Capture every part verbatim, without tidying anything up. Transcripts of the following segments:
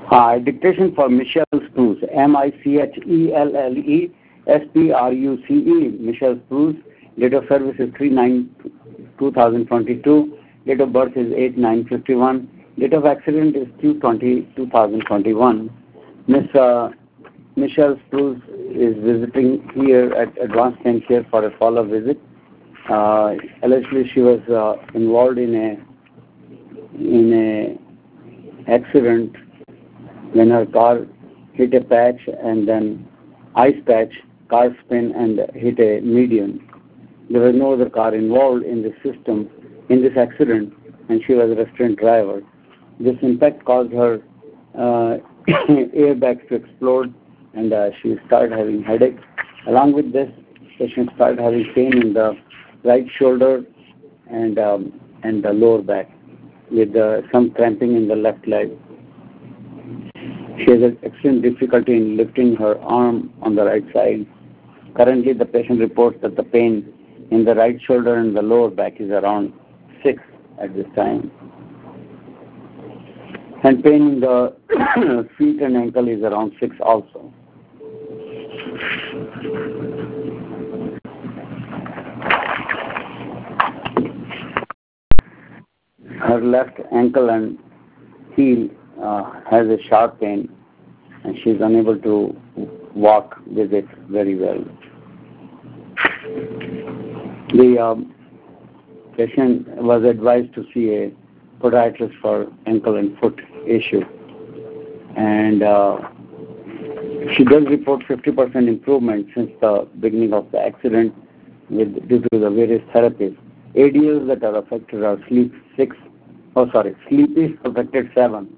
Uh, dictation for Michelle Spruce, M I C H E L L E S P R U C E, Michelle Spruce. Date of service is three nine two thousand twenty-two. Date of birth is eight nine fifty-one. Date of accident is two twenty two thousand twenty-one. Miss Uh, Michelle Spruce is visiting here at Advanced Pain Care for a follow-up visit. Uh, allegedly, she was uh, involved in a in a accident when her car hit a patch and then ice patch, car spin and hit a median. There was no other car involved in this system, in this accident, and she was a restrained driver. This impact caused her uh, airbags to explode, and uh, she started having headaches. Along with this, patient started having pain in the right shoulder and um, and the lower back, with uh, some cramping in the left leg. She has extreme difficulty in lifting her arm on the right side. Currently, the patient reports that the pain in the right shoulder and the lower back is around six at this time. And pain in the feet and ankle is around six also. Her left ankle and heel uh, has a sharp pain, and she is unable to walk with it very well. The um, patient was advised to see a podiatrist for ankle and foot issue, and uh, she does report fifty percent improvement since the beginning of the accident with, due to the various therapies. A D Ls that are affected are sleep six, oh sorry, sleep is affected seven.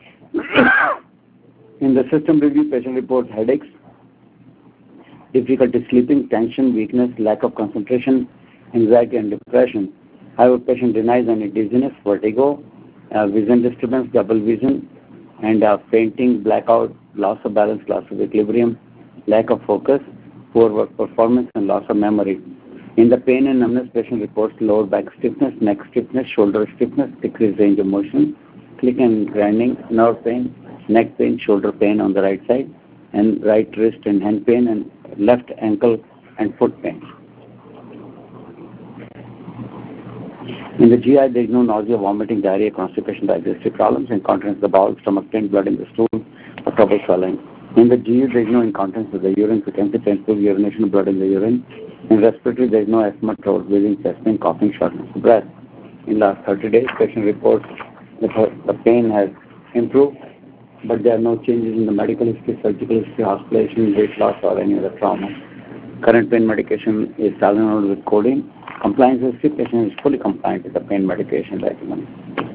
In the system review, patient reports headaches, difficulty sleeping, tension, weakness, lack of concentration, anxiety and depression. However, patient denies any dizziness, vertigo, uh, vision disturbance, double vision, and uh, fainting, blackout, loss of balance, loss of equilibrium, lack of focus, poor work performance, and loss of memory. In the pain and numbness, patient reports lower back stiffness, neck stiffness, shoulder stiffness, decreased range of motion, click and grinding, nerve pain, neck pain, shoulder pain on the right side, and right wrist and hand pain, and left ankle and foot pain. In the G I, there is no nausea, vomiting, diarrhea, constipation, digestive problems, incontinence of the bowel, stomach pain, blood in the stool, or trouble swallowing. In the G U, there is no incontinence of the urine, frequency, painful urination, blood in the urine. In respiratory, there is no asthma, throat wheezing, chest pain, coughing, shortness of breath. In the last thirty days, patient reports that her, the pain has improved, but there are no changes in the medical history, surgical history, hospitalization, weight loss, or any other trauma. Current pain medication is Tylenol with codeine. Compliance history, patient is fully compliant with the pain medication regimen.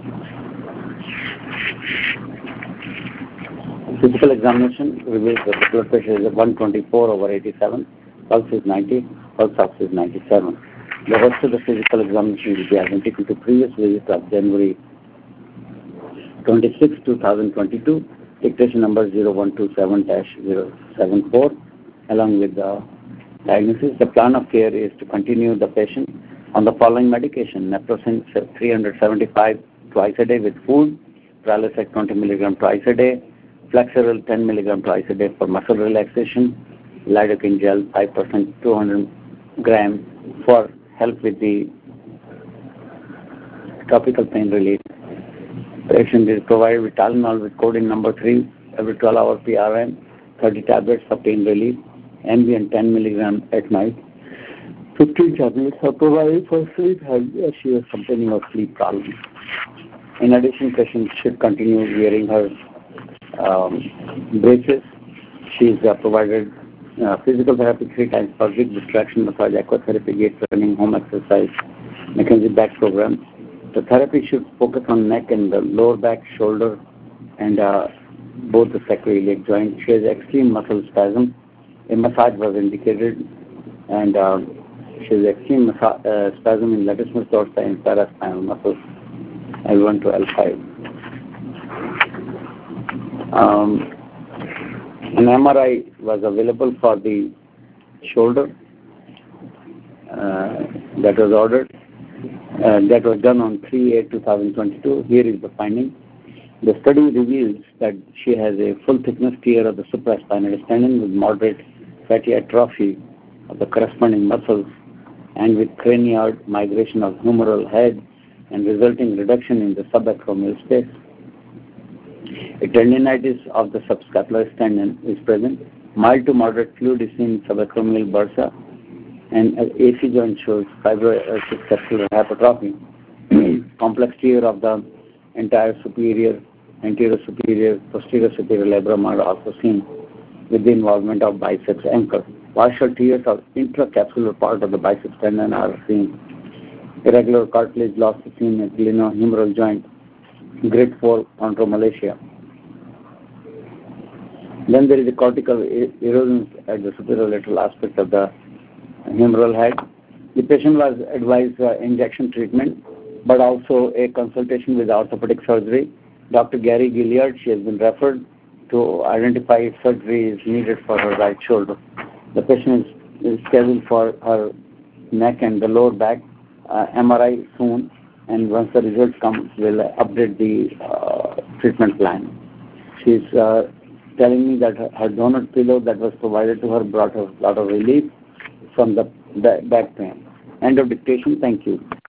Physical examination reveals that the blood pressure is one twenty-four over eighty-seven, pulse is ninety, pulse ox is ninety-seven. The rest of the physical examination will be identical to previous visit of January twenty-sixth, two thousand twenty-two, dictation number zero one two seven dash zero seven four, along with the diagnosis. The plan of care is to continue the patient on the following medication: naproxen three hundred seventy-five twice a day with food, Prilosec twenty milligram twice a day, Flexeril ten milligram twice a day for muscle relaxation, lidocaine gel five percent two hundred gram for help with the topical pain relief. Patient is provided with Tylenol with codeine number three every twelve hour P R N, thirty tablets for pain relief, Ambien ten milligram at night. fifteen tablets are provided for sleep as she is complaining of sleep problems. In addition, patient should continue wearing her um, braces. She is uh, provided uh, physical therapy three times per week, distraction massage, aquatherapy, gait training, home exercise, McKenzie back program. The therapy should focus on neck and the lower back, shoulder, and uh, both the sacroiliac joint. She has extreme muscle spasm. A massage was indicated, and uh, she has extreme massa- uh, spasm in latissimus dorsi and paraspinal muscles, L one to L five. Um, an M R I was available for the shoulder uh, that was ordered. Uh, that was done on three eight two thousand twenty-two. Here is the finding. The study reveals that she has a full thickness tear of the supraspinal tendon with moderate fatty atrophy of the corresponding muscles and with cranial migration of humeral head and resulting reduction in the subacromial space. A tendinitis of the subscapular tendon is present. Mild to moderate fluid is seen in subacromial bursa, and A C joint shows fibrosusceptular hypertrophy. Complex tear of the entire superior, anterior superior, posterior superior labrum are also seen with the involvement of biceps ankle. Partial tears of intracapsular part of the biceps tendon are seen. Irregular cartilage loss is seen in glenohumeral joint, grade four chondromalacia. Then there is a cortical erosion at the superolateral aspect of the humeral head. The patient was advised uh, injection treatment, but also a consultation with orthopedic surgery. Doctor Gary Gilliard, she has been referred to identify if surgery is needed for her right shoulder. The patient is, is scheduled for her neck and the lower back uh, M R I soon, and once the results come, we'll update the uh, treatment plan. She's uh, telling me that her, her donut pillow that was provided to her brought her a lot of relief from the back pain. End of dictation. Thank you.